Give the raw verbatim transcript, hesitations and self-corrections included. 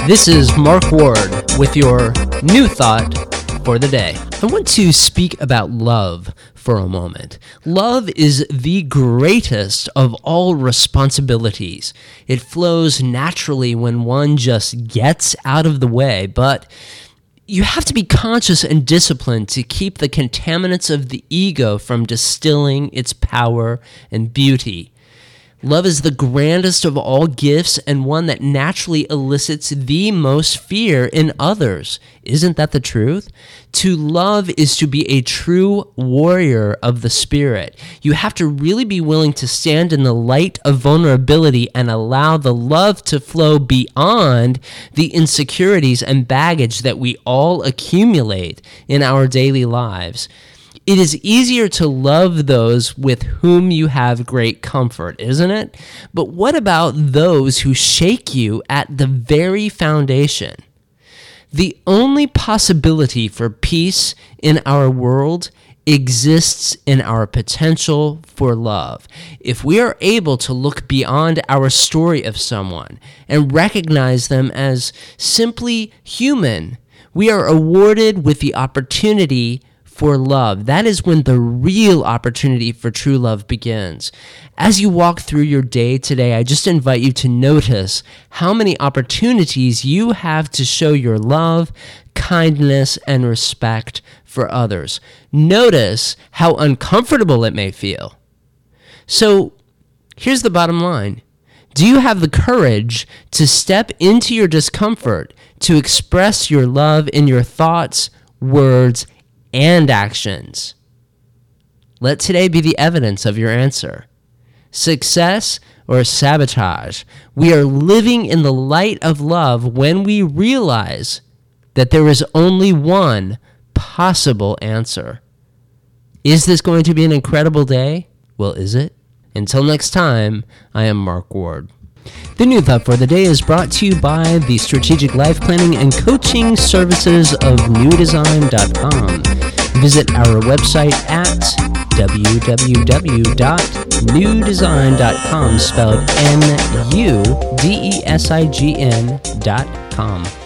This is Mark Ward with your new thought for the day. I want to speak about love for a moment. Love is the greatest of all responsibilities. It flows naturally when one just gets out of the way, but you have to be conscious and disciplined to keep the contaminants of the ego from distilling its power and beauty. Love is the grandest of all gifts and one that naturally elicits the most fear in others. Isn't that the truth? To love is to be a true warrior of the spirit. You have to really be willing to stand in the light of vulnerability and allow the love to flow beyond the insecurities and baggage that we all accumulate in our daily lives. It is easier to love those with whom you have great comfort, isn't it? But what about those who shake you at the very foundation? The only possibility for peace in our world exists in our potential for love. If we are able to look beyond our story of someone and recognize them as simply human, we are awarded with the opportunity for love. That is when the real opportunity for true love begins. As you walk through your day today, I just invite you to notice how many opportunities you have to show your love, kindness, and respect for others. Notice how uncomfortable it may feel. So, here's the bottom line. Do you have the courage to step into your discomfort, to express your love in your thoughts, words, and actions? Let today be the evidence of your answer. Success or sabotage? We are living in the light of love when we realize that there is only one possible answer. Is this going to be an incredible day? Well, is it? Until next time, I am Mark Ward. The New Thought for the Day is brought to you by the Strategic Life Planning and Coaching Services of new design dot com. Visit our website at w w w dot new design dot com, spelled N U D E S I G N dot com.